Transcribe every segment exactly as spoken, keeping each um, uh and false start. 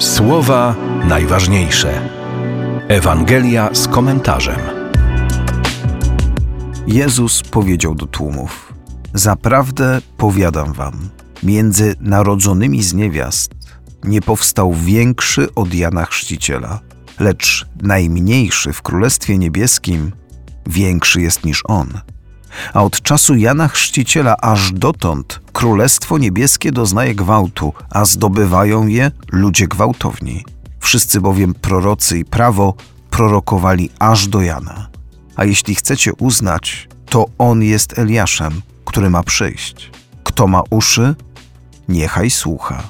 Słowa najważniejsze. Ewangelia z komentarzem. Jezus powiedział do tłumów: Zaprawdę powiadam wam, między narodzonymi z niewiast nie powstał większy od Jana Chrzciciela, lecz najmniejszy w Królestwie Niebieskim większy jest niż on. A od czasu Jana Chrzciciela aż dotąd Królestwo Niebieskie doznaje gwałtu, a zdobywają je ludzie gwałtowni. Wszyscy bowiem prorocy i prawo prorokowali aż do Jana. A jeśli chcecie uznać, to on jest Eliaszem, który ma przyjść. Kto ma uszy, niechaj słucha.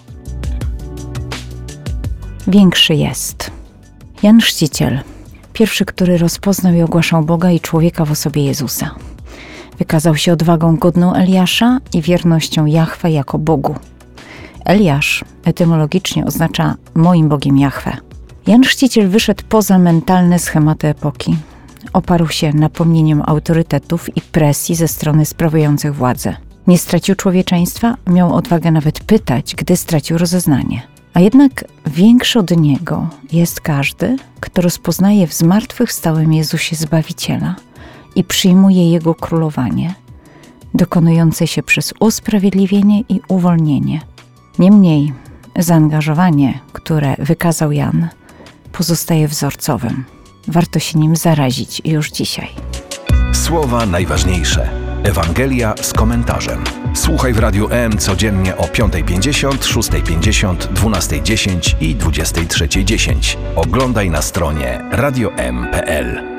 Większy jest. Jan Chrzciciel, pierwszy, który rozpoznał i ogłaszał Boga i człowieka w osobie Jezusa. Wykazał się odwagą godną Eliasza i wiernością Jahwe jako Bogu. Eliasz etymologicznie oznacza moim Bogiem Jahwe. Jan Chrzciciel wyszedł poza mentalne schematy epoki. Oparł się napomnieniem autorytetów i presji ze strony sprawujących władzę. Nie stracił człowieczeństwa, miał odwagę nawet pytać, gdy stracił rozeznanie. A jednak większy od niego jest każdy, kto rozpoznaje w zmartwychwstałym Jezusie Zbawiciela i przyjmuje Jego królowanie, dokonujące się przez usprawiedliwienie i uwolnienie. Niemniej zaangażowanie, które wykazał Jan, pozostaje wzorcowym. Warto się nim zarazić już dzisiaj. Słowa najważniejsze. Ewangelia z komentarzem. Słuchaj w Radiu M codziennie o piąta pięćdziesiąt, szósta pięćdziesiąt, dwunasta dziesięć i dwudziesta trzecia dziesięć. Oglądaj na stronie radio m kropka p l.